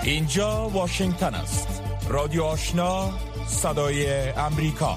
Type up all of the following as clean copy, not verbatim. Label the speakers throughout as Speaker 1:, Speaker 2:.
Speaker 1: اینجا واشنگتن است. رادیو آشنا، صدای امریکا.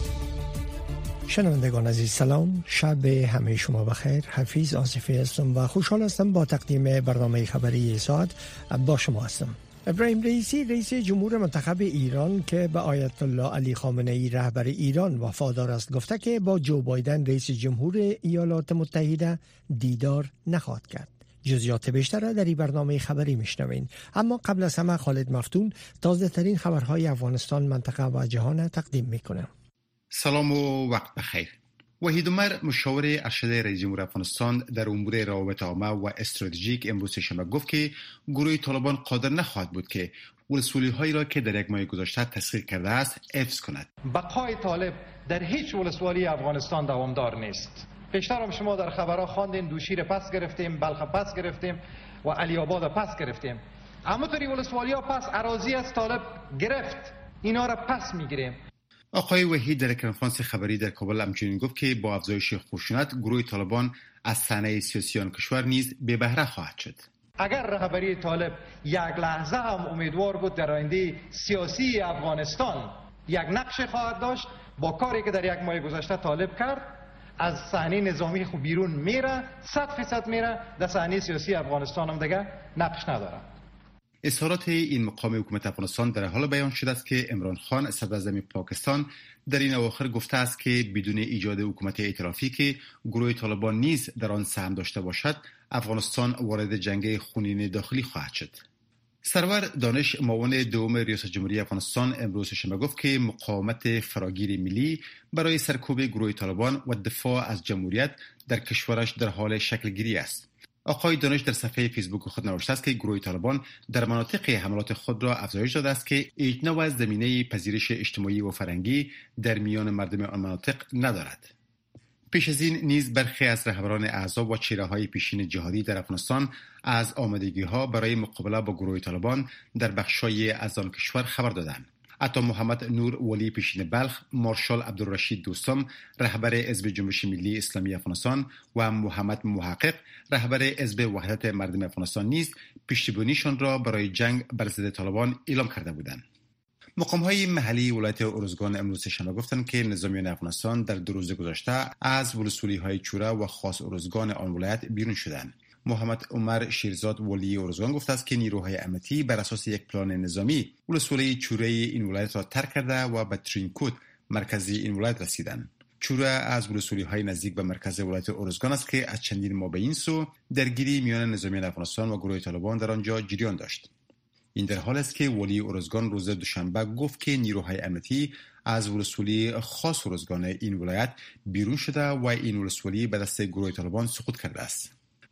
Speaker 2: شنوندگان عزیز سلام، شب همه شما بخیر. حفیظ آصفی هستم و خوشحال هستم با تقدیم برنامه خبری ساعت با شما هستم. ابراهیم رئیسی رئیس جمهور منتخب ایران که به آیت الله علی خامنه ای رهبر ایران وفادار است گفته که با جو بایدن رئیس جمهور ایالات متحده دیدار نخواهد کرد. جزئیات بیشتر را در این برنامه خبری میشنوین. اما قبل از همه خالد مفتون تازه ترین خبرهای افغانستان، منطقه و جهان تقدیم میکنه.
Speaker 3: سلام و وقت بخیر. وحید عمر مشاور ارشد رئیس جمهور افغانستان در امور روابط عامه و استراتژیک امروز شنبه گفت که گروه طالبان قادر نخواهد بود که ولسوالی‌هایی را که در یک ماه گذشته تسخیر کرده است حفظ کند.
Speaker 4: بقای طالب در هیچ ولسوالی افغانستان دوامدار نیست. پیشتر هم شما در خبرها خواندین دوشیر پس گرفتیم، بلخ پس گرفتیم و علی آباد پس گرفتیم. اما طوری ولسوالی‌ها پس اراضی از طالب گرفت، اینا را پس میگیریم.
Speaker 3: آقای وحید در کنفرانس خبری در کابل همچنین گفت که با افزایش خشونت گروه طالبان از صحنه سیاسی آن کشور نیز بی بهره خواهد شد.
Speaker 4: اگر رهبری طالب یک لحظه هم امیدوار بود در آینده سیاسی افغانستان یک نقش خواهد داشت، با کاری که در یک ماه گذشته طالب کرد از صحنه نظامی خود بیرون میره، 100% میره، در صحنه سیاسی افغانستان هم دیگه نقش نداره.
Speaker 3: اظهارات این مقام حکومت افغانستان در حال بیان شده است که عمران خان صدراعظم پاکستان در این اواخر گفته است که بدون ایجاد حکومت ائتلافی که گروه طالبان نیز در آن سهم داشته باشد، افغانستان وارد جنگ خونین داخلی خواهد شد. سرور دانش، معاون دوم ریاست جمهوری افغانستان، امروز شنبه گفت که مقاومت فراگیر ملی برای سرکوب گروه طالبان و دفاع از جمهوریت در کشورش در حال شکل گیری است. آقای دانش در صفحه فیسبوک خود نوشته است که گروه طالبان در مناطق حملات خود را افزایش داده است که هیچ نوع از زمینه پذیرش اجتماعی و فرهنگی در میان مردم آن مناطق ندارد. پیش از این نیز برخی از رهبران احزاب و چهره‌های پیشین جهادی در افغانستان از آمادگی‌ها برای مقابله با گروه طالبان در بخش‌های از آن کشور خبر دادند. عطا محمد نور ولی پیشین بلخ، مارشال عبدالرشید دوستم رهبر حزب جنبش ملی اسلامی افغانستان و محمد محقق رهبر حزب وحدت مردم افغانستان نیز پشتیبانیشان را برای جنگ بر ضد طالبان اعلام کرده بودند. مقام‌های محلی ولایت ارزگان امروز شنبه گفتند که نظامیان افغانستان در 2 روز گذشته از ولسوالی‌های چوره و خاص ارزگان آن ولایت بیرون شدند. محمد عمر شیرزاد ولی ارزگان گفته است که نیروهای امنیتی بر اساس یک پلان نظامی ولسوالی چوره این ولایت را ترک کرده و به ترینکوت مرکزی این ولایت رسیدند. چوره از ولسوالی‌های نزدیک به مرکز ولایت ارزگان است که از چندین ماه به این سو درگیری میان نظامیان افغانستان و گروه طالبان در آنجا جریان داشت. این در حال است که ولی ارزگان روز دوشنبه گفت که نیروهای امنیتی از ولسوالی خاص ارزگان این ولایت بیرون شده و این ولسوالی به دست گروه طالبان سقوط کرده است.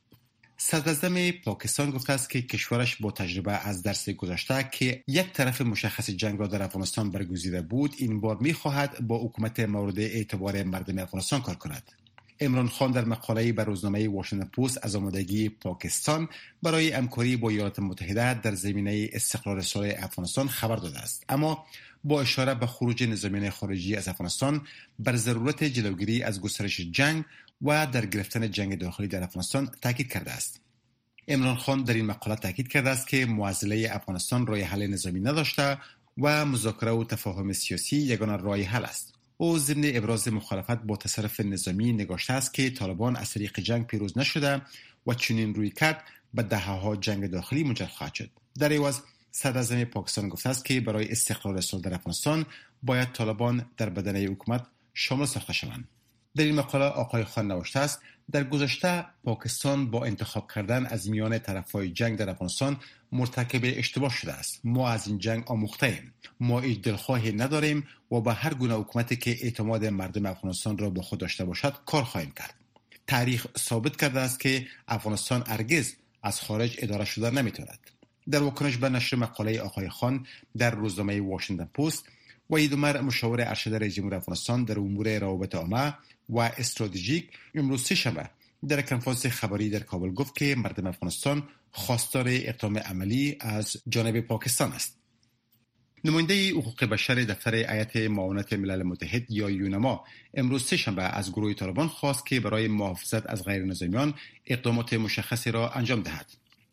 Speaker 3: صدراعظم پاکستان گفته است که کشورش با تجربه از درس گذشته که یک طرف مشخص جنگ را در افغانستان برگزیده بود، این بار می‌خواهد با حکومت مورد اعتبار مردم افغانستان کار کند. عمران خان در مقاله‌ای به روزنامه واشنگتن پست از آمادگی پاکستان برای همکاری با ایالات متحده در زمینه استقرار صلح افغانستان خبر داده است، اما با اشاره به خروج نظامیان خارجی از افغانستان بر ضرورت جلوگیری از گسترش جنگ و در گرفتن جنگ داخلی در افغانستان تاکید کرده است. عمران خان در این مقاله تاکید کرده است که معضله افغانستان راه حل نظامی نداشته و مذاکره و تفاهم سیاسی یگانه راه حل است. او ضمن ابراز مخالفت با تصرف نظامی نگاشته است که طالبان از طریق جنگ پیروز نشده و چنین روی کرد به دهه‌ها جنگ داخلی منجر خواهد شد. در عوض صدراعظم پاکستان گفته است که برای استقرار صلح در افغانستان باید طالبان در بدنه حکومت شامل ساخته شوند. در این مقاله آقای خان نوشته است در گذشته پاکستان با انتخاب کردن از میان طرفهای جنگ در افغانستان مرتکب اشتباه شده است. ما از این جنگ آموخته‌ایم. ما هیچ دلخواهی نداریم و با هر گونه حکومتی که اعتماد مردم افغانستان را با خود داشته باشد کار خواهیم کرد. تاریخ ثابت کرده است که افغانستان هرگز از خارج اداره شده نمیتواند. در واکنش به نشر مقاله آقای خان در روزنامه واشنگتن پست، وحید عمر مشاور ارشد رئیس جمهور افغانستان در امور روابط عامه و استراتژیک امروز شنبه در کنفرانس خبری در کابل گفت که مردم افغانستان خواستار اقدام عملی از جانب پاکستان است. نماینده حقوق بشر دفتر هیئت معاونت ملل متحد یا یونما امروز سه‌شنبه از گروه طالبان خواست که برای محافظت از غیر نظامیان اقدامات مشخصی را انجام دهد.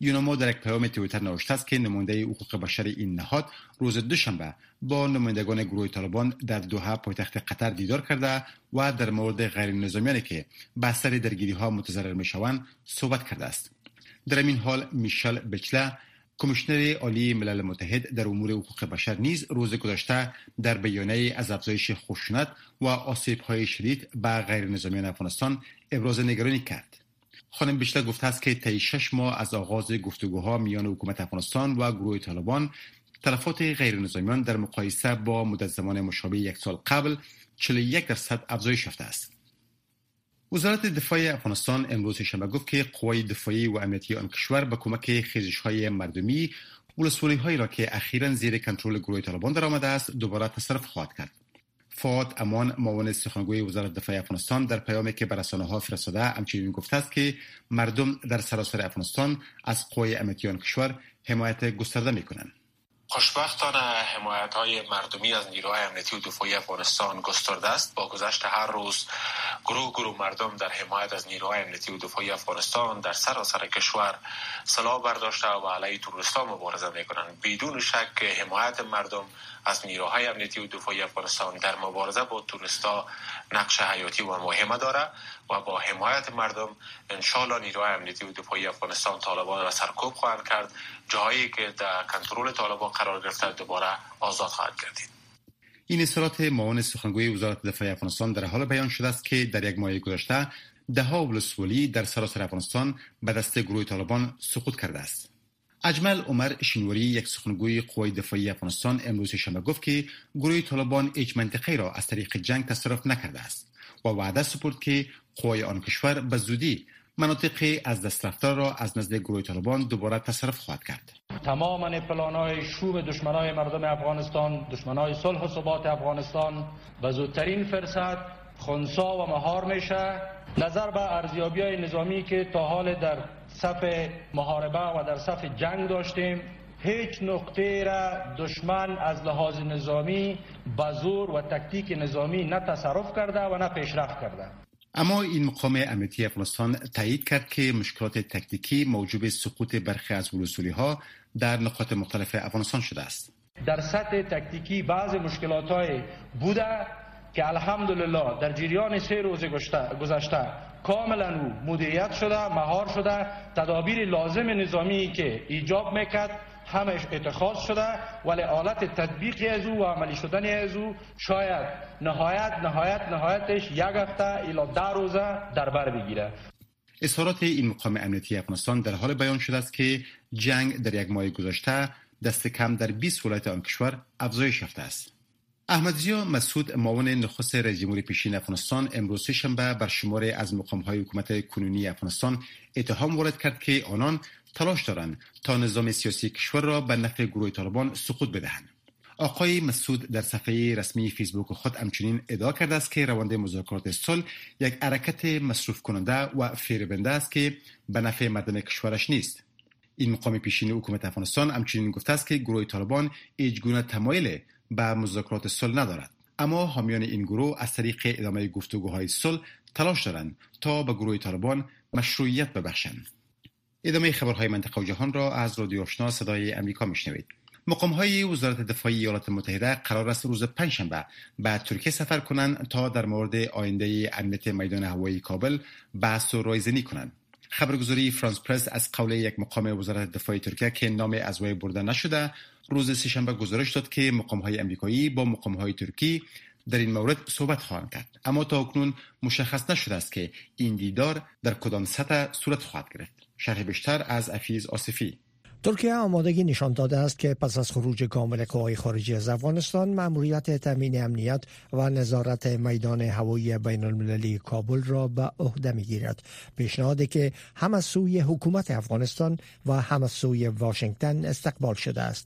Speaker 3: یوناما در یک پیام توییتر نوشته است که نماینده حقوق بشر این نهاد روز دوشنبه با نمایندگان گروه طالبان در دوحه پایتخت قطر دیدار کرده و در مورد غیر نظامیانی که به اثر درگیری‌ها متضرر می‌شوند صحبت کرده است. در این حال میشل بچله کمیشنر عالی ملل متحد در امور حقوق بشر نیز روز گذشته در بیانیه از افزایش خشونت و آسیب‌های شدید به غیر نظامیان افغانستان ابراز نگرانی کرد. خانم بچله گفته است که طی 6 ماه از آغاز گفتگوها میان حکومت افغانستان و گروه طالبان تلفات غیر نظامیان در مقایسه با مدت زمان مشابه یک سال قبل 41% افزایش یافته است. وزارت دفاع افغانستان امروز شنبه گفت که قوای دفاعی و امنیتی آن کشور به کمک خیزش‌های مردمی ولسوالی‌هایی را که اخیراً زیر کنترل گروه طالبان درآمده است دوباره تصرف خواهد کرد. فؤاد امان معاون سخنگوی وزارت دفاع افغانستان در پیامی که به رسانه‌ها فرستاده همچنین گفته است که مردم در سراسر افغانستان از قوای امنیتی آن کشور حمایت گسترده می‌کنند.
Speaker 5: خوشبختانه حمایت‌های مردمی از نیروهای امنیتی و دفاعی افغانستان گسترده است. با گذشت هر روز گروه مردم در حمایت از نیروهای امنیتی و دفاعی افغانستان در سراسر کشور سلاح برداشته و علیه تروریستان مبارزه می‌کنند. بدون شک حمایت مردم از نیروهای امنیتی و دفاعی افغانستان در مبارزه با تروریستا نقش حیاتی و مهمه دارد و با حمایت مردم انشالله نیروهای امنیتی و دفاعی افغانستان طالبان را سرکوب خواهند کرد. جایی که در کنترل طالبان قرار گرفته دوباره آزاد خواهد گردید.
Speaker 3: این اظهارات معاون سخنگوی وزارت دفاع افغانستان در حال بیان شده است که در یک ماه گذشته ده‌ها ولسوالی در سراسر افغانستان به دست گروه طالبان سقوط کرده است. اجمل عمر شینوری یک سخنگوی قوای دفاعی افغانستان امروز شنبه گفت که گروه طالبان هیچ منطقه‌ای را از طریق جنگ تصرف نکرده است و وعده سپرد که قوای آن کشور به زودی مناطق از دست رفته را از نزد گروه طالبان دوباره تصرف خواهد کرد.
Speaker 6: تمام پلان‌های شوم دشمنای مردم افغانستان، دشمنای صلح و ثبات افغانستان به زودترین فرصت خنثی و مهار میشه. نظر به ارزیابی‌های نظامی که تا حال در صف محاربه و در صف جنگ داشتیم، هیچ نقطه را دشمن از لحاظ نظامی به زور و تکتیک نظامی نه تصرف کرده و نه پیشرفت کرده.
Speaker 3: اما این مقام امنیتی افغانستان تایید کرد که مشکلات تکتیکی موجب سقوط برخی از ولسوالی‌ها در نقاط مختلف افغانستان شده است.
Speaker 6: در سطح تکتیکی بعض مشکلات‌های بوده که الحمدلله در جریان 3 روز گذشته کاملا مدیریت شده، مهار شده. تدابیر لازم نظامی که ایجاب میکرد همش اتخاذ شده، ولی حالت تطبیقی از او و عملی شدن از او شاید نهایتش 1 هفته الی 10 روزه در بر بگیره.
Speaker 3: اظهارات این مقام امنیتی افغانستان در حال بیان شده است که جنگ در یک ماه گذشته دست کم در 20 ولایت آن کشور افزایش یافته است. احمدضیا مسعود معاون نخست رئیس جمهور پیشین افغانستان امروز شنبه بر شماری از مقام‌های حکومت کنونی افغانستان اتهام وارد کرد که آنان تلاش دارند تا نظام سیاسی کشور را به نفع گروه طالبان سقوط بدهند. آقای مسعود در صفحه رسمی فیسبوک خود همچنین ادعا کرده است که روند مذاکرات صلح یک حرکت مصروف کننده و فریبنده است که به نفع مردم کشورش نیست. این مقام پیشین حکومت افغانستان همچنین گفته است که گروه طالبان هیچ گونه تمایل به مذاکرات صلح ندارد، اما حامیان این گروه از طریق ادامه گفتگوهای صلح تلاش دارند تا به گروه طالبان مشروعیت ببخشند. ادامه خبرهای منطقه و جهان را از رادیو آشنا صدای امریکا میشنوید. مقام‌های وزارت دفاع ایالات متحده قرار است روز پنجشنبه به ترکیه سفر کنند تا در مورد آینده امنیت میدان هوایی کابل بحث و رایزنی کنند. خبرگزاری فرانس پرس از قول یک مقام وزارت دفاع ترکیه که نام از وی برده نشده روز سه‌شنبه گزارش داد که مقام‌های آمریکایی با مقام‌های ترکی در این مورد صحبت خواهند کرد، اما تا اکنون مشخص نشده است که این دیدار در کدام سطح صورت خواهد گرفت. شرح بیشتر از حفیظ آصفی.
Speaker 2: ترکیه آمادگی نشان داده است که پس از خروج کامل قوای خارجی از افغانستان مأموریت تامین امنیت و نظارت میدان هوایی بین المللی کابل را به عهده میگیرد. پیشنهادی که هم از سوی حکومت افغانستان و هم از سوی واشنگتن استقبال شده است.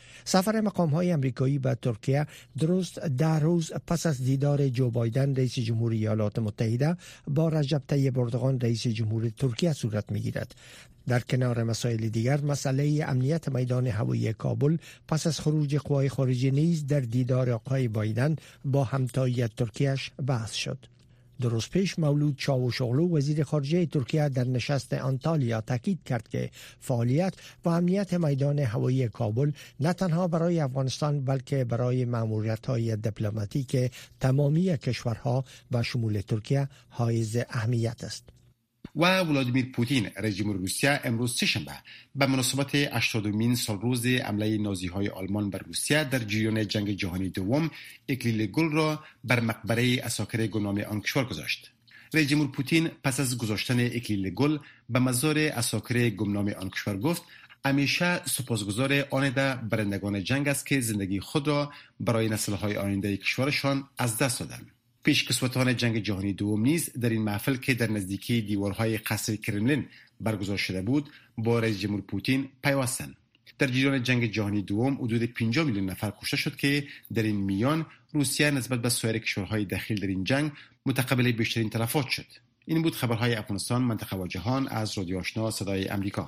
Speaker 2: سفر مقام‌های آمریکایی به ترکیه درست 10 روز پس از دیدار جو بایدن رئیس جمهوری ایالات متحده با رجب طیب اردوغان رئیس جمهور ترکیه صورت می‌گیرد. در کنار مسائل دیگر مسئله امنیت میدان هوایی کابل پس از خروج قوای خارجی نیز در دیدار آقای بایدن با همتایی ترکیه‌اش بحث شد. روز پیش مولود چاوشوغلو وزیر خارجه ترکیه در نشست آنتالیا تاکید کرد که فعالیت و امنیت میدان هوایی کابل نه تنها برای افغانستان بلکه برای ماموریت‌های دیپلماتیک تمامی کشورها و شمول ترکیه حائز اهمیت است.
Speaker 3: و ولادیمیر پوتین رئیس جمهور روسیه امروز سه‌شنبه به مناسبت 80مین سالروز حمله نازی‌های آلمان بر روسیه در جریان جنگ جهانی دوم اکلیل گل را بر مقبره عساکر گمنام آن کشور گذاشت. رئیس جمهور پوتین پس از گذاشتن اکلیل گل به مزار عساکر گمنام آن کشور گفت همیشه سپاسگزار آنده برندگان جنگ است که زندگی خود را برای نسل‌های آینده کشورشان از دست دادند. پیشکسوتان جنگ جهانی دوم نیز در این محفل که در نزدیکی دیوارهای قصر کرملین برگزار شده بود با رئیس جمهور پوتین پیوستند. در جریان جنگ جهانی دوم حدود 50 میلیون نفر کشته شد که در این میان روسیه نسبت به سایر کشورهای دخیل در این جنگ متقبل بیشترین تلفات شد. این بود خبرهای افغانستان، منطقه و جهان از رادیو آشنا صدای امریکا.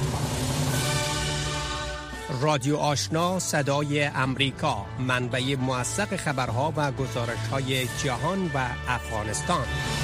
Speaker 7: رادیو آشنا صدای امریکا، منبع موثق خبرها و گزارش‌های جهان و افغانستان.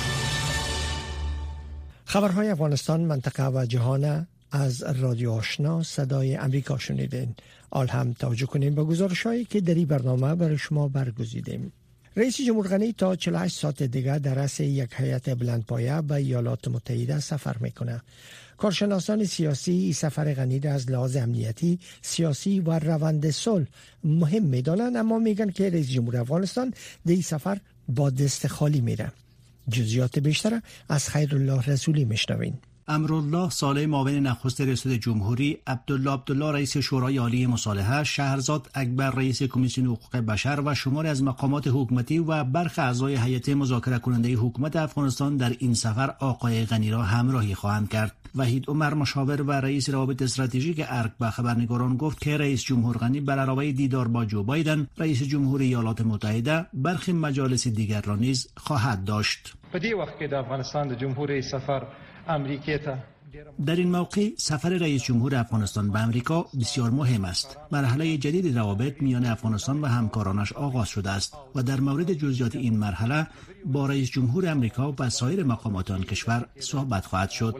Speaker 2: خبرهای افغانستان، منطقه و جهان از رادیو آشنا صدای امریکا شنیدین. آل هم توجه کنیم به گزارش‌هایی که در این برنامه برای شما برگزیدیم. رئیس جمهور غنی تا 48 ساعت دیگر در رأس یک هیئت بلندپایه به ایالات متحده سفر میکنه. کارشناسان سیاسی این سفر غنی را از لحاظ امنیتی، سیاسی و روند صلح مهم میدانند، اما میگن که رئیس جمهور افغانستان در این سفر با دست خالی میره. جزئیات بیشتر از خیرالله رسولی میشنوین.
Speaker 8: امرالله صالح معاون نخست ریاست جمهوری، عبدالله رئیس شورای عالی مصالحه، شهرزاد اکبر رئیس کمیسیون حقوق بشر و شماری از مقامات حکومتی و برخی اعضای هیئت مذاکره کننده حکومت افغانستان در این سفر آقای غنی را همراهی خواهند کرد. وحید عمر مشاور و رئیس روابط استراتژیک ارگ به خبرنگاران گفت که رئیس جمهور غنی به علاوه دیدار با جو بایدن رئیس جمهوری ایالات متحده برخی مجالس دیگر را نیز خواهد داشت.
Speaker 4: په دې وخت کې د افغانستان د جمهوریت سفر امریکا ته
Speaker 8: در این موقع سفر رئیس جمهور افغانستان به امریکا بسیار مهم است. مرحله جدید روابط میان افغانستان و همکارانش آغاز شده است و در مورد جزئیات این مرحله با رئیس جمهور امریکا و سایر مقامات آن کشور صحبت خواهد شد.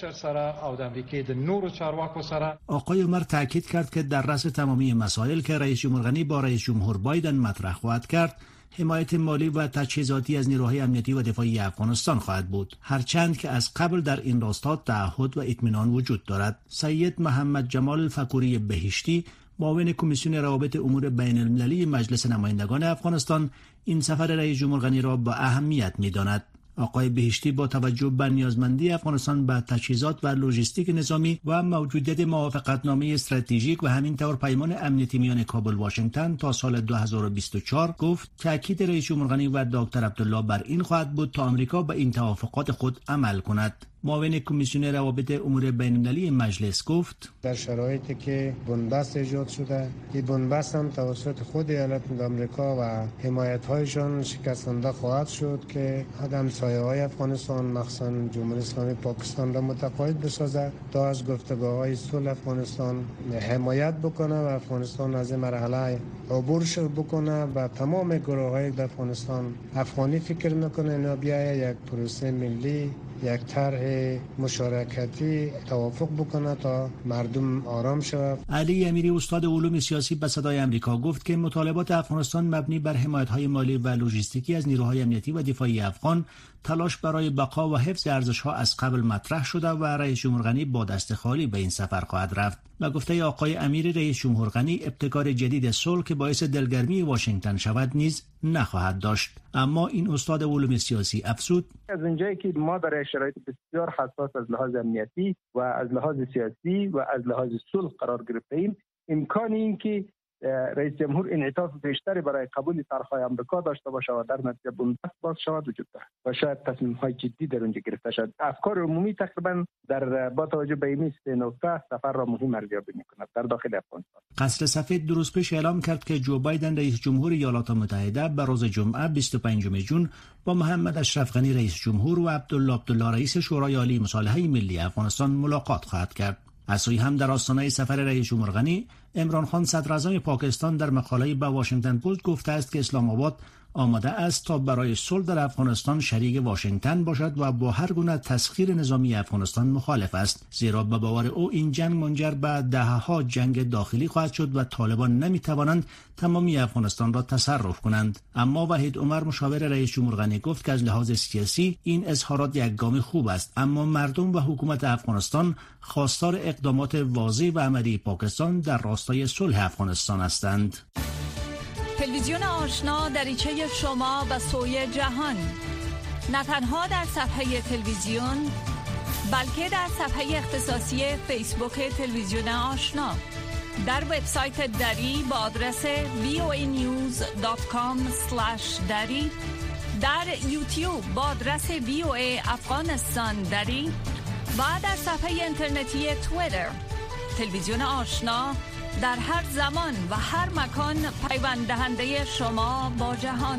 Speaker 8: آقای عمر تاکید کرد که در رأس تمامی مسائل که رئیس جمهور غنی با رئیس جمهور بایدن مطرح خواهد کرد، حمایت مالی و تجهیزاتی از نیروهای امنیتی و دفاعی افغانستان خواهد بود، هرچند که از قبل در این راستا تعهد و اطمینان وجود دارد. سید محمد جمال فکوری بهشتی، معاون کمیسیون روابط امور بین المللی مجلس نمایندگان افغانستان، این سفر رئیس جمهور غنی را با اهمیت می‌داند. آقای بهشتی با توجه به نیازمندی افغانستان به تجهیزات و لوجستیک نظامی و موجودیت موافقتنامه استراتژیک و همینطور پیمان امنیتی میان کابل و واشنگتن تا سال 2024 گفت تاکید رئیس جمهور غنی و دکتر عبدالله بر این خواهد بود تا آمریکا به این توافقات خود عمل کند. معاون کمیسیون روابط امور بین‌المللی مجلس گفت
Speaker 9: در شرایطی که بنبست ایجاد شده، این بنبست هم توسط خود ایالات متحده آمریکا و حمایت‌هایشان شکستنده خواهد شد که همسایه‌های افغانستان مخصوصاً جمهوری اسلامی پاکستان را متقاعد بسازد تا از گفتگوهای صلح افغانستان حمایت بکنه و افغانستان از این مرحله عبور بکنه و تمام گروه‌های در افغانستان افغانی فکر میکنه اینا بیاید یک پروسه ملی، یک طرح مشارکتی توافق بکنه تا مردم آرام شود.
Speaker 8: علی امیری استاد علوم سیاسی به صدای امریکا گفت که مطالبات افغانستان مبنی بر حمایت‌های مالی و لوجستیکی از نیروهای امنیتی و دفاعی افغان تلاش برای بقا و حفظ ارزش‌ها از قبل مطرح شده و رئیس جمهور غنی با دست خالی به این سفر خواهد رفت. و گفته آقای امیری رئیس جمهور غنی ابتکار جدید صلح که باعث دلگرمی واشنگتن شود نیز نخواهد داشت. اما این استاد علوم سیاسی افزود
Speaker 10: از اونجایی که ما برای شرایط بسیار حساس از لحاظ امنیتی و از لحاظ سیاسی و از لحاظ صلح قرار گرفتیم، امکان این که رئیس جمهور انعطاف بیشتری برای قبول طرح‌های آمریکا داشته باشه و در نتیجه بنبست باز شود وجود دارد و شاید تصمیم‌های جدی در اونجا گرفته شود. افکار عمومی تقریبا در با توجه به این نکته سفر را مهم ارزیابی می‌کند در داخل افغانستان.
Speaker 8: قصر سفید دیروز پیش اعلام کرد که جو بایدن رئیس جمهور ایالات متحده به روز جمعه 25 جون با محمد اشرف غنی رئیس جمهور و عبدالله رئیس شورای عالی مصالحه ملی افغانستان ملاقات خواهد کرد. از سوی هم در آستانه سفر رئیس جمهور غنی، عمران خان صدراعظم پاکستان در مقاله‌ای به واشنگتن پست گفته است که اسلام آباد آماده است تا برای صلح در افغانستان شریک واشنگتن باشد و با هر گونه تسخیر نظامی افغانستان مخالف است، زیرا به باور او این جنگ منجر به دهه‌ها جنگ داخلی خواهد شد و طالبان نمی‌توانند تمامی افغانستان را تصرف کنند. اما وحید عمر مشاور رئیس جمهور غنی گفت که از لحاظ سیاسی این اظهارات یک گام خوب است، اما مردم و حکومت افغانستان خواستار اقدامات واضح و عملی پاکستان در راستای صلح افغانستان هستند.
Speaker 11: تلویزیون آشنا دریچه شما به سوی جهان، نه تنها در صفحه تلویزیون بلکه در صفحه اختصاصی فیسبوک تلویزیون آشنا، در وبسایت دری با آدرس voanews.com/dari، در یوتیوب با آدرس VOA افغانستان دری و در صفحه اینترنتی توییتر. تلویزیون آشنا در هر زمان و هر مکان پیوند دهنده شما با جهان.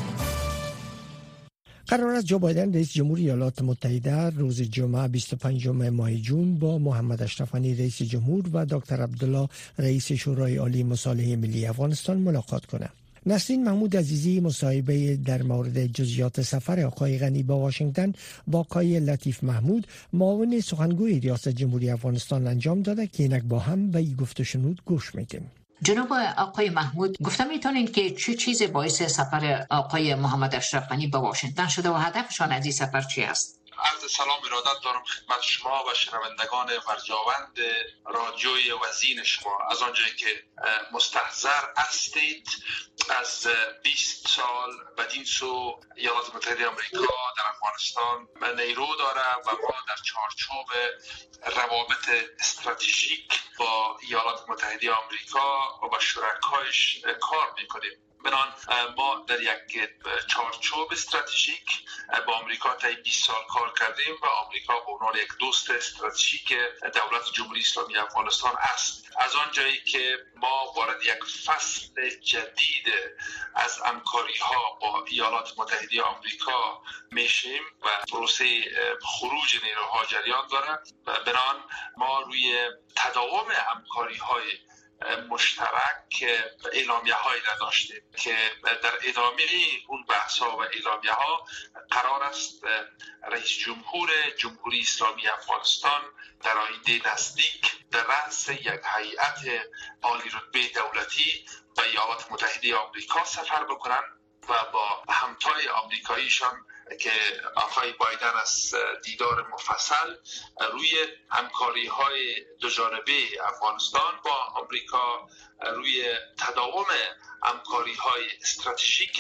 Speaker 2: قرار است جو بایدن رئیس جمهور ایالات متحده روز جمعه 25 ماه جون با محمد اشرف غنی رئیس جمهور و دکتر عبدالله رئیس شورای عالی مصالحه ملی افغانستان ملاقات کنند. نسرین محمود عزیزی مصاحبه در مورد جزئیات سفر آقای غنی با واشنگتن با آقای لطیف محمود معاون سخنگوی ریاست جمهوری افغانستان انجام داده که اینک با هم به این گفت و شنود گوش میدیم.
Speaker 12: جناب آقای محمود، گفتم میتونین که چه چیزی باعث سفر آقای محمد اشرف غنی به واشنگتن شده و هدفشان از این سفر چی است؟
Speaker 5: عرض سلام ارادت دارم خدمت شما و شنوندگان ورجاوند رادیوی وزین شما. از آنجایی که مستحضر هستید، از 20 سال بدین سو ایالات متحده آمریکا در افغانستان نیرو داره و ما در چارچوب روابط استراتژیک با ایالات متحده آمریکا و با شرکایش کار میکنیم. بنان ما در یک چارچوب استراتژیک با آمریکا تا 20 سال کار کردیم و آمریکا به عنوان یک دوست استراتژیک دولت جمهوری اسلامی افغانستان است. از آنجایی که ما وارد یک فصل جدید از همکاری ها با ایالات متحده آمریکا میشیم و پروسه خروج نیروها جریان داره، بنان ما روی تداوم همکاری های مشترک اعلامیه هایی نداشتیم که در ادامه اون بحث ها و اعلامیه ها قرار است رئیس جمهور جمهوری اسلامی افغانستان در آینده نزدیک در رأس یک هیئت عالی رتبه دولتی به ایالات متحده آمریکا سفر بکنن و با همتای آمریکاییشان که آقای بایدن از دیدار مفصل روی همکاری های دو جانبه افغانستان با آمریکا، روی تداوم همکاری های استراتژیک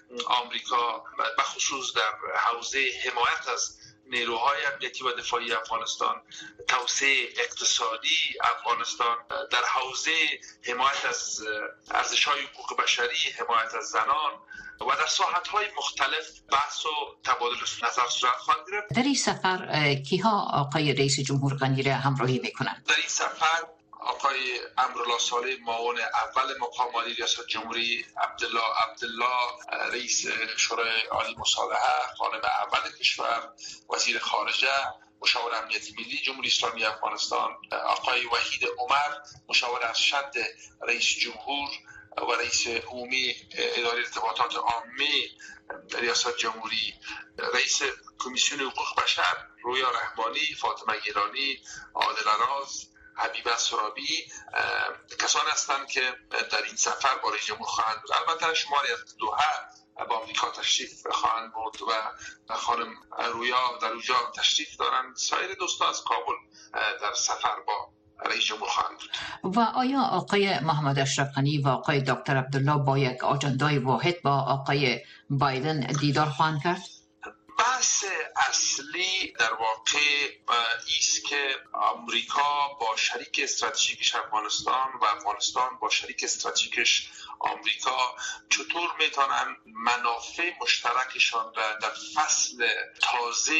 Speaker 5: آمریکا بخصوص در حوزه حمایت از نیروهای امنیتی و دفاعی افغانستان، توسعه اقتصادی افغانستان، در حوزه حمایت از ارزش‌های حقوق بشری، حمایت از زنان و در ساحت‌های مختلف بحث و تبادل نظر صورت خواهد گرفت.
Speaker 12: در این سفر کیها آقای رئیس جمهور غنی را همراهی میکنند؟
Speaker 5: در این سفر آقای امرالله صالح معاون اول مقام عالی ریاست جمهوری، عبدالله رئیس شورای عالی مصالحه، خانم اول کشور، وزیر خارجه، مشاور امنیت ملی جمهوری اسلامی افغانستان، آقای وحید عمر مشاور ارشد رئیس جمهور و رئیس عمومی اداره ارتباطات عامه ریاست جمهوری، رئیس کمیسیون حقوق بشر رویا رحمانی، فاطمه گیلانی، عادل اراز، حبیبه سرابی کسان هستند که در این سفر با رئیس جمهور خواهند بود. البته شماری از دوحه با آمریکا تشریف خواهند بود و خانم رویا در اونجا تشریف دارند. سایر دوستان از کابل در سفر با رئیس جمهور خواهند بود.
Speaker 12: و آیا آقای محمد اشرف غنی و آقای دکتر عبدالله با یک آجندای واحد با آقای بایدن دیدار خواهند کرد؟
Speaker 5: بحث اصلی در واقع ایست که آمریکا با شریک استراتژیکش افغانستان و افغانستان با شریک استراتژیکش آمریکا چطور میتونن منافع مشترکشان را در فصل تازه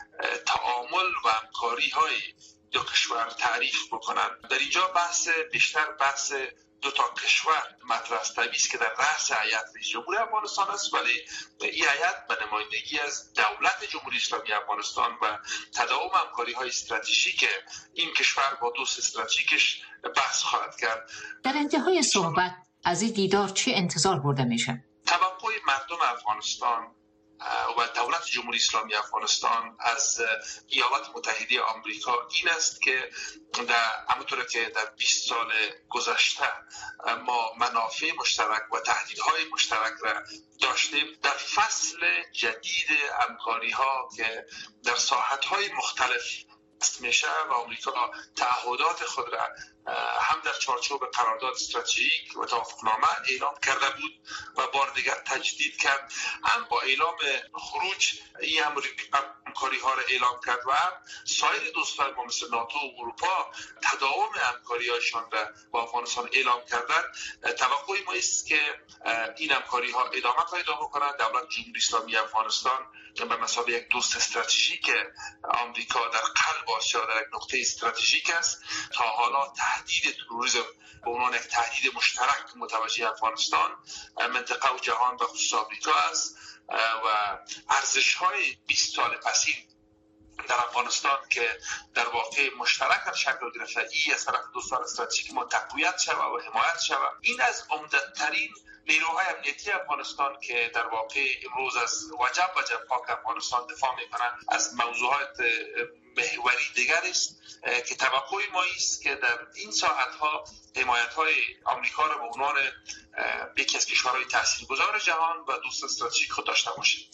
Speaker 5: تعامل و همکاری های دو کشور تعریف بکنن. در اینجا بیشتر بحث دو تا کشور مطرح است. طبیعی است که در رأس هیئت رئیس جمهور افغانستان است، ولی این هیئت به نمایندگی از دولت جمهوری اسلامی افغانستان و تداوم همکاری‌های استراتژیک این کشور با دوست استراتژیکش بحث خواهد کرد.
Speaker 12: در انتهای صحبت از این دیدار چه انتظار برده میشه؟
Speaker 5: توقع مردم افغانستان و دولت جمهوری اسلامی افغانستان از ایالات متحده آمریکا این است که همونطور که در 20 سال گذشته ما منافع مشترک و تهدیدهای مشترک را داشتیم، در فصل جدید همکاری‌ها که در ساحت‌های مختلف میشه و آمریکا تعهدات خود را هم در چارچوب قرارداد استراتژیک و توافقنامه اعلام کرده بود و بار دیگر تجدید کرد، هم با اعلام خروج این همکاری ها را اعلام کرد و هم سایر دوستان ما مثل ناتو و اروپا تداوم همکاری هایشان را با افغانستان اعلام کردن. توقع ما است که این همکاری ها ادامه پیدا بکنند. دولت جمهوری اسلامی افغانستان به مثابه یک دوست استراتژیک آمریکا در قلب آسیا در یک نقطه استراتژیک است. تا حالا تهدید تروریسم به عنوان یک تهدید مشترک متوجه افغانستان، منطقه و جهان و خصوص آمریکا است و ارزش‌های 20 سال پسین در افغانستان که در واقع مشترک در شکل گرفته ای از طرف دوستان استراتژیک ما تقویت شود و حمایت شود. این از عمده‌ترین نیروهای امنیتی افغانستان که در واقع امروز از وجب پاک افغانستان دفاع میکنند از موضوعات محوری دیگر است که توقع ما است که در این ساعتها حمایت‌های آمریکا را به عنوان یکی از کشورهای تاثیرگذار جهان و دوست استراتژیک خود داشته باشیم.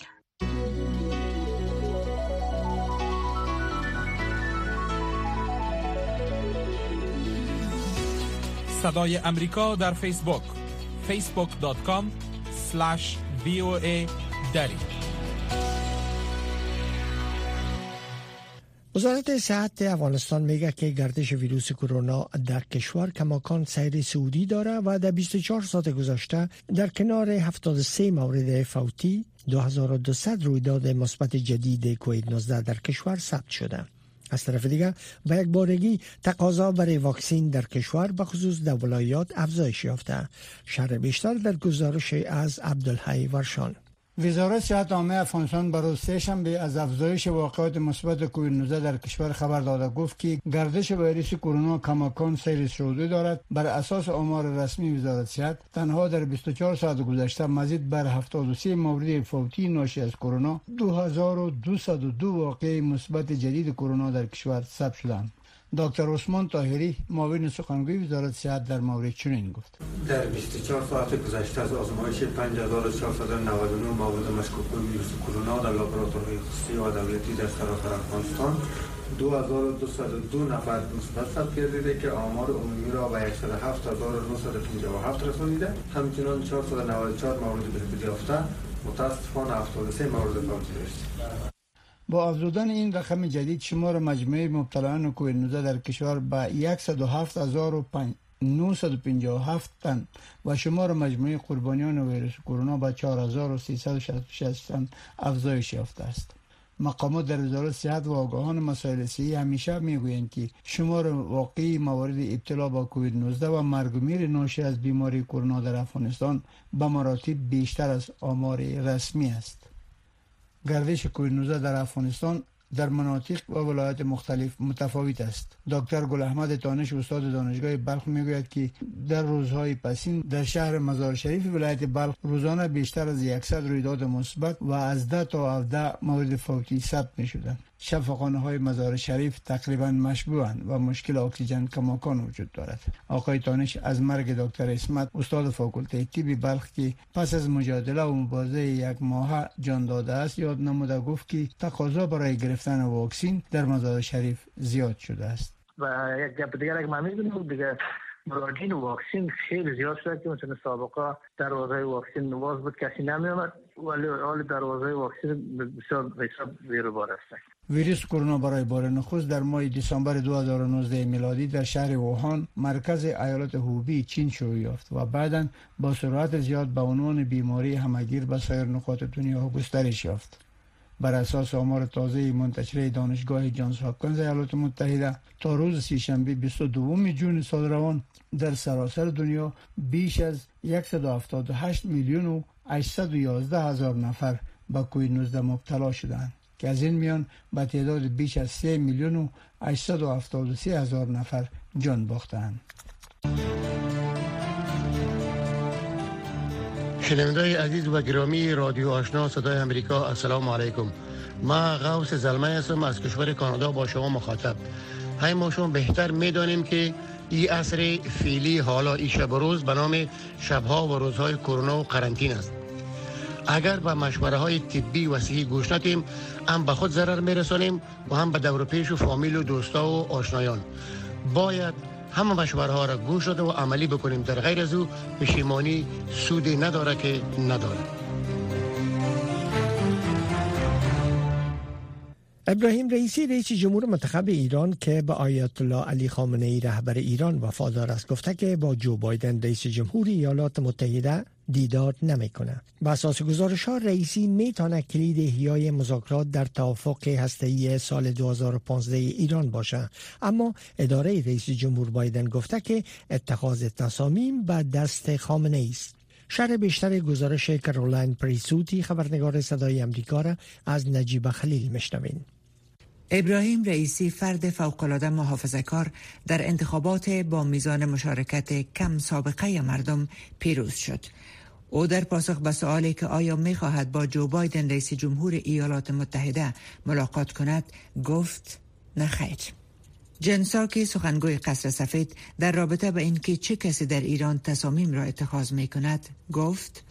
Speaker 1: صدای امریکا در فیسبوک facebook.com/VOA دری.
Speaker 2: وزارت صحت افغانستان میگه که گردش ویروس کرونا در کشور کماکان سیر صعودی داره و در 24 ساعت گذشته در کنار 73 مورد فوتی 2200 رویداد مثبت جدید کووید 19 در کشور ثبت شده. از طرف دیگر به یک بارگی تقاضا برای واکسین در کشور به خصوص در ولایات افزایش یافته. شرح بیشتر در گزارش از عبدالحی ورشان.
Speaker 13: وزارت صحت عامه افغانستان بروز سه‌شنبه از افزایش واقعات مثبت کووید 19 در کشور خبر داده. گفت که گردش ویروس کرونا کماکان سیر صعودی دارد. بر اساس آمار رسمی وزارت صحت تنها در 24 ساعت گذشته مزید بر 73 مورد فوتی ناشی از کرونا 2202 واقعه مثبت جدید کرونا در کشور ثبت شدند. دکتر عثمان طاهری معاون سخنگوی وزارت صحت در مورد چنین گفت:
Speaker 14: در 24 ساعت گذشته از آزمایش 5499 مواد مشکوک به ویروس کرونا در لابراتوارهای خصوصی و دولتی در سراسر افغانستان 2202 نفر مثبت ثبت گردیده که آمار عمومی را به 107957 رسانیده. همچنین 494 مورد بهبودی یافته، متاسفانه 73 مورد فوتی داشت.
Speaker 13: با افزودن این رقم جدید شمار مجموعه مبتلایان کووید 19 در کشور به 107957 تن و شمار مجموعه قربانیان ویروس کرونا به 4366 تن افزایش یافته است. مقامات در وزارت صحت و آگاهان مسائل صحی همیشه میگویند که شمار واقعی موارد ابتلا با کووید 19 و مرگ و میر ناشی از بیماری کرونا در افغانستان به مراتب بیشتر از آمار رسمی است. گردش کووید 19 در افغانستان در مناطق و ولایات مختلف متفاوت است. دکتر گل احمد تانش استاد دانشگاه بلخ میگوید که در روزهای پسین در شهر مزار شریف ولایت بلخ روزانه بیشتر از 100 رویداد مثبت و از 10 تا 17 مورد فوتی ثبت می‌شدند. شفاخانه‌های مزار شریف تقریبا مشبوهند و مشکل اکسیژن کماکان وجود دارد. آقای تانش از مرگ دکتر اسمت استاد فاکولته طب بلخ که پس از مجادله و مبارزه یک ماه جان داده است یاد نموده گفت که تقاضا برای گرفتن واکسن در مزار شریف زیاد شده است.
Speaker 10: و یک گپ دیگر اگه من می‌بینم دیگه مراجعین واکسن خیلی زیاد شده که مثلا سابقا دروازه واکسن نواز بود کسی نمی‌آمد ولی حال دروازه واکسن بسیار زیربار است.
Speaker 13: ویروس کرونا برای بار نخست در ماه دسامبر 2019 میلادی در شهر ووهان مرکز ایالت هوبی چین شروع یافت و بعداً با سرعت زیاد به عنوان بیماری همگیر به سایر نقاط دنیا گسترش یافت. بر اساس آمار تازه منتشر دانشگاه جانز هاپکینز ایالات متحده تا روز سه‌شنبه 22 ژوئن سال روان در سراسر دنیا بیش از 178 میلیون و 811 هزار نفر به کووید 19 مبتلا شدند که از این میان به تعداد بیش از 3 میلیون و 873 هزار نفر جان باختند.
Speaker 15: شنونده‌های عزیز و گرامی رادیو آشنا صدای امریکا، السلام علیکم. ما غوث زلمه هستم از کشور کانادا با شما مخاطب. های ما شما بهتر میدانیم که این عصر فعلی حالا این شب و روز به نام شبها و روزهای کرونا و قرنطین است. اگر به مشوره های طبی و صحی گوش ندیم، هم به خود ضرر میرسانیم و هم به دور و پیش و فامیل و دوستا و آشنایان. باید همه مشوره ها را گوش داده و عملی بکنیم، در غیر از او پشیمانی سودی نداره که نداره.
Speaker 2: ابراهیم رئیسی رئیس جمهور منتخب ایران که به آیت الله علی خامنه ای رهبر ایران وفادار است گفته که با جو بایدن رئیس جمهور ایالات متحده دیدار نمیکنه. بر اساس گزارش‌ها رئیسی میتونه کلید احیای مذاکرات در توافق هسته‌ای سال 2015 ایران باشه، اما اداره رئیس جمهور بایدن گفته که اتخاذ تصامیم به دست خامنه ای است. شرح بیشتر گزارش کارولین پریسوتی خبرنگار صدای امریکا را از نجیب خلیل میشنوین.
Speaker 16: ابراهیم رئیسی فرد فوق‌العاده محافظه‌کار در انتخابات با میزان مشارکت کم سابقه مردم پیروز شد. او در پاسخ به سوالی که آیا می‌خواهد با جو بایدن رئیس جمهور ایالات متحده ملاقات کند گفت نه خیر. جن ساکی سخنگوی قصر سفید در رابطه به اینکه چه کسی در ایران تصامیم را اتخاذ می‌کند گفت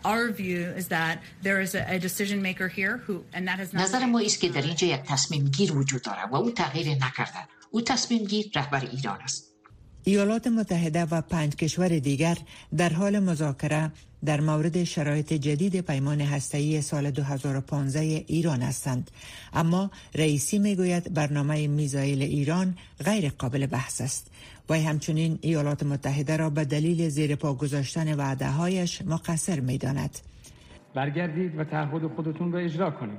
Speaker 12: نظر ما است که در اینجا یک تصمیم گیر وجود دارد و او تغییر نکرده. او تصمیم گیر رهبر ایران است.
Speaker 16: ایالات متحده و 5 کشور دیگر در حال مذاکره در مورد شرایط جدید پیمان هسته‌ای سال 2015 ایران هستند، اما رئیسی میگوید برنامه میزایل ایران غیر قابل بحث است و همچنین ایالات متحده را به دلیل زیر پا گذاشتن وعده‌هایش مقصر می‌داند.
Speaker 17: برگردید و تعهد خودتون را اجرا کنید.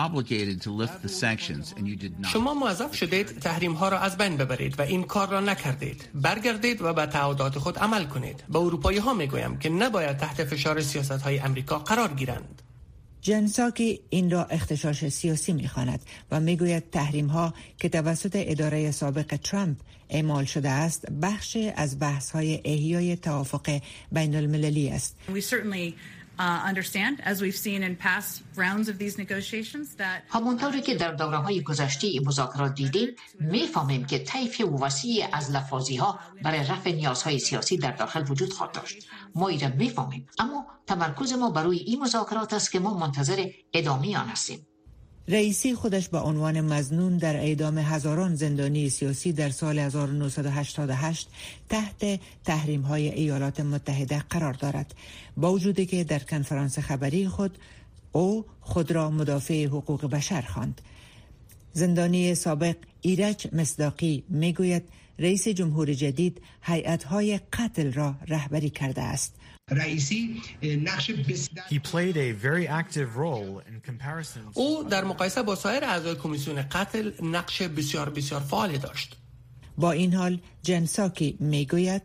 Speaker 7: شما موظف شدید تحریم ها را از بین ببرید و این کار را نکردید. برگردید و به تعهدات خود عمل کنید. به اروپایی ها میگویم که نباید تحت فشار سیاست های امریکا قرار گیرند.
Speaker 16: جن ساکی این را اختشاش سیاسی می‌خواند و میگوید تحریم ها که توسط اداره سابق ترامپ اعمال شده است بخشی از بحث های احیای توافق بین المللی است.
Speaker 12: همونطوری که در دوره‌های گذشته مذاکرات دیدیم، می‌فهمیم که طیف وسیع از لفاظی‌ها برای رفع نیازهای سیاسی در داخل وجود خواهد داشت. ما این را می‌فهمیم، اما تمرکز ما بر روی این مذاکرات است که ما منتظر ادامه آن هستیم.
Speaker 16: رئیسی خودش به عنوان مظنون در اعدام هزاران زندانی سیاسی در سال 1988 تحت تحریم‌های ایالات متحده قرار دارد، با وجودی که در کنفرانس خبری خود را مدافع حقوق بشر خواند. زندانی سابق ایرج مصداقی میگوید رئیس جمهور جدید هیئت‌های قتل را رهبری کرده است.
Speaker 18: رئیسی نقش
Speaker 7: او در مقایسه با سایر اعضای کمیسیون قتل نقش بسیار بسیار فعالی داشت.
Speaker 16: با این حال جن ساکی میگوید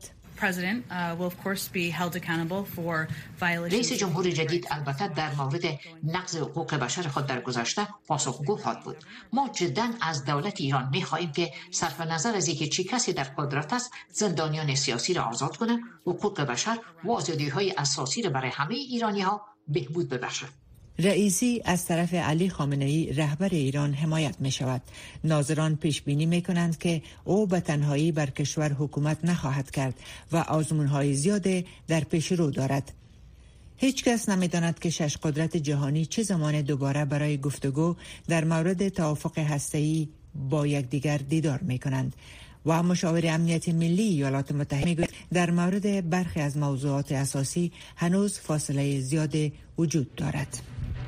Speaker 12: رئیس جمهور جدید البته در مورد نقض حقوق بشر خود در گذشته پاسخگو خواهد بود. ما جدا از دولت ایران می‌خواهیم که صرف نظر از اینکه چه کسی در قدرت است زندانیان سیاسی را آزاد کنه، حقوق بشر و آزادی‌های اساسی را برای همه ایرانی‌ها بهبود ببخشد.
Speaker 16: رئیسی از طرف علی خامنه ای رهبر ایران حمایت می شود. ناظران پیش بینی می کنند که او به تنهایی بر کشور حکومت نخواهد کرد و آزمون‌های زیاد در پیش رو دارد. هیچ کس نمی داند که 6 قدرت جهانی چه زمان دوباره برای گفتگو در مورد توافق هسته‌ای با یکدیگر دیدار می کنند. و مشاور امنیت ملی ایالات متحده میگوید در مورد برخی از موضوعات اساسی هنوز فاصله زیاد وجود دارد.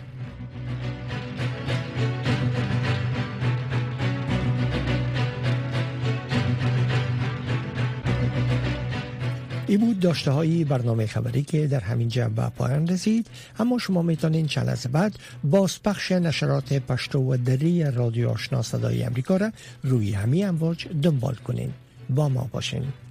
Speaker 2: این بود داشته های برنامه خبری که در همین جا به پایان رسید، اما شما میتونین چند لحظه بعد بازپخش نشرات پشتو و دری رادیو آشنا صدای امریکا را روی همین امواج دنبال کنین. با ما باشین.